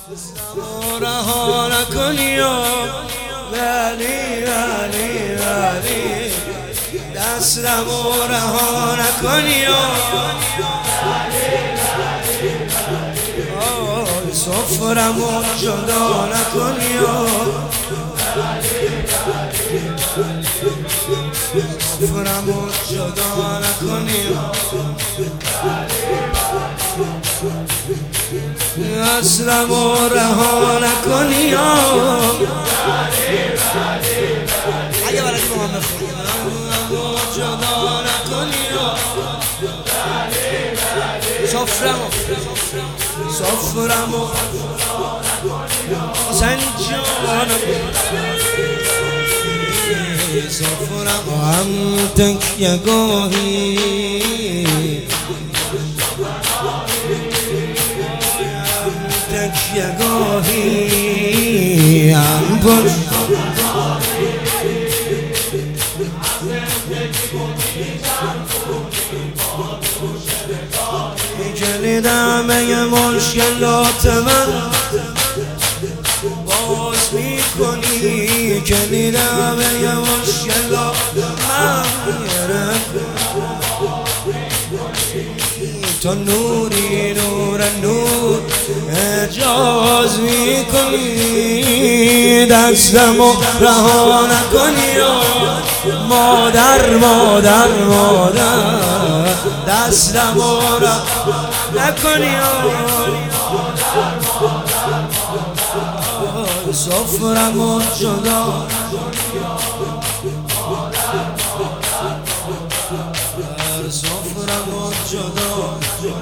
رها نکنی ولی ولی ولی دستمو رها نکنی سفرمو جدا نکنی سفرمو جدا نکنی دستمو رها نکنی اگه بلدی با من بخونی جدا نکنی سفرمو حسین جانم سفرمو هم تکیه گاهی تکیه گاهی هم پشت کلیدم یه مشکلات من باز میکنی کلیدم یه مشکلات من تو نوری نور نور اجاز میکنی دستمو رها نکنی مادر مادر مادر دستمو رها نکنی سفرمو جدا سفرمو جدا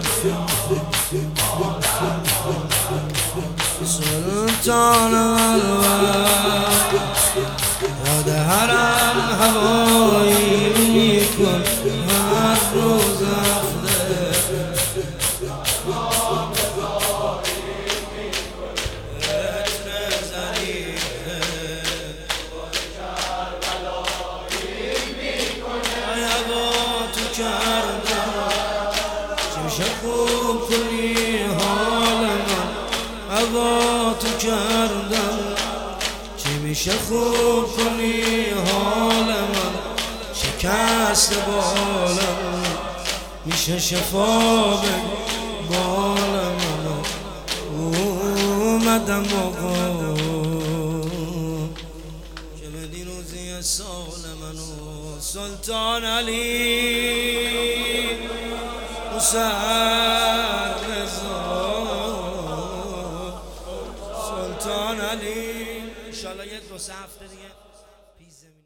سلطان الوقت یاد حرم هوایی میکن هر روز هفته چه خوب کنی حال من هوا تو کردم چی میشه خوب کنی حال من شکست بالم میشه شفا به بالم اومدم آقا که بدی روزی سال منو سلطان علی سلطان علی انشالله 1-2 هفته دیگه پیش زمین